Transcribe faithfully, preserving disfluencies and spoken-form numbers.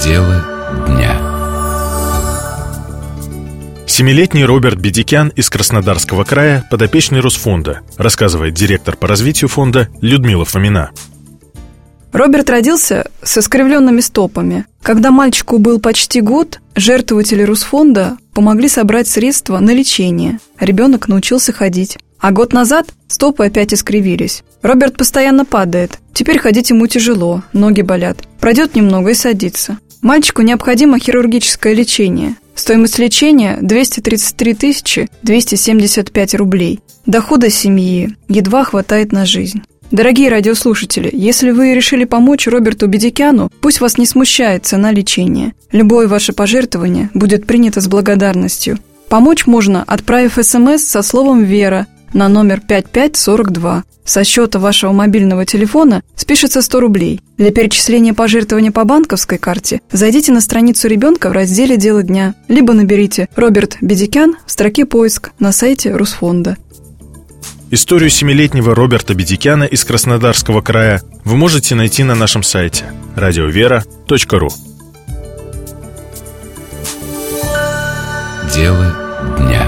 Дело дня. Семилетний Роберт Бедикян из Краснодарского края, подопечный Русфонда, рассказывает директор по развитию фонда Людмила Фомина. Роберт родился с искривленными стопами. Когда мальчику был почти год, жертвователи Русфонда помогли собрать средства на лечение. Ребенок научился ходить. А год назад стопы опять искривились. Роберт постоянно падает. Теперь ходить ему тяжело, ноги болят. Пройдет немного и садится. Мальчику необходимо хирургическое лечение. Стоимость лечения – двести тридцать три тысячи двести семьдесят пять рублей. Дохода семьи едва хватает на жизнь. Дорогие радиослушатели, если вы решили помочь Роберту Бедикяну, пусть вас не смущает цена лечения. Любое ваше пожертвование будет принято с благодарностью. Помочь можно, отправив СМС со словом «Вера» на номер пять пять сорок два. Со счета вашего мобильного телефона спишется сто рублей. Для перечисления пожертвования по банковской карте зайдите на страницу ребенка в разделе «Дело дня», либо наберите «Роберт Бедикян» в строке «Поиск» на сайте Русфонда. Историю семилетнего Роберта Бедикяна из Краснодарского края вы можете найти на нашем сайте радиовера точка ру. Дело дня.